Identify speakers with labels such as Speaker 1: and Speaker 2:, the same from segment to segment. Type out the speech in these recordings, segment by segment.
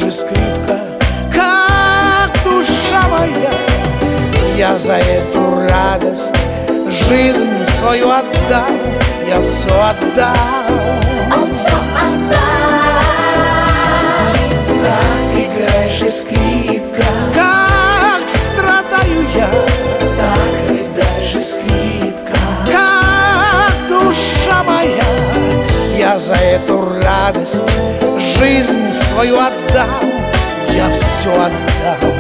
Speaker 1: же скрипка, как душа моя. Я за эту радость жизнь свою отдам, я все отдам.
Speaker 2: Он все отдаст. Так играй же, скрипка,
Speaker 1: Как страдаю я,
Speaker 2: так рыдай же, скрипка,
Speaker 1: как душа моя. Я за эту радость жизнь свою отдам, я все отдам.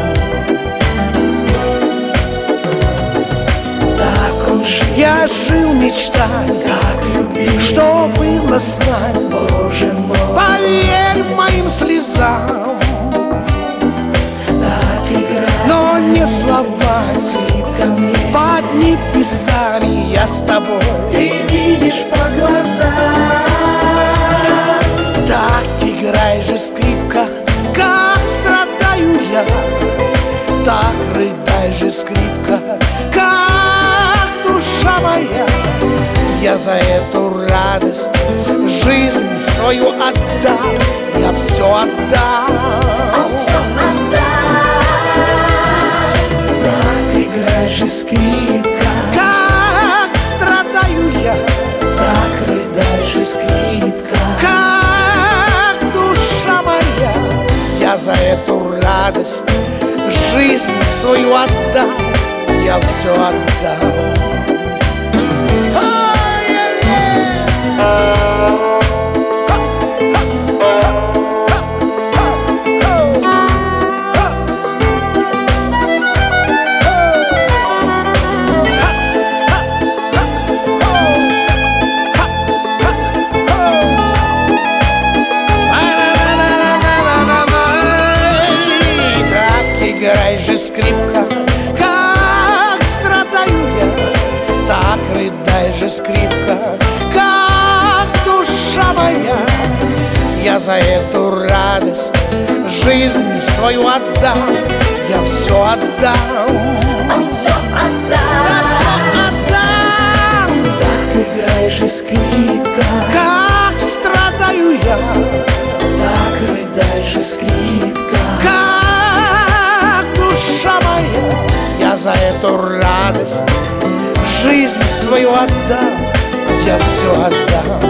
Speaker 2: так он жил,
Speaker 1: Я жил мечтая,
Speaker 2: как любил,
Speaker 1: что было с нами.
Speaker 2: Боже мой,
Speaker 1: Поверь моим слезам,
Speaker 2: так играй,
Speaker 1: но не словами,
Speaker 2: скрипка мне,
Speaker 1: под небесами я с тобой.
Speaker 2: ты видишь по глазам.
Speaker 1: Так играй же, скрипка, как страдаю я. Так рыдай же, скрипка, как душа моя. Я за эту радость жизнь свою отдам, я все отдам.
Speaker 2: Он все отдаст. Так играй же, скрипка,
Speaker 1: Как страдаю я,
Speaker 2: так рыдай же, скрипка,
Speaker 1: как душа моя. Я за эту радость жизнь свою отдам, я все отдам. Играй же, скрипка, как страдаю я. Так рыдай же, скрипка, как душа моя. Я за эту радость жизнь свою отдам, я все отдам.
Speaker 2: он все отдаст.
Speaker 1: Отдам.
Speaker 2: Так играй же, скрипка,
Speaker 1: Как страдаю я,
Speaker 2: так рыдай же, скрипка,
Speaker 1: как душа моя. Я за эту радость жизнь свою отдам, я все отдам.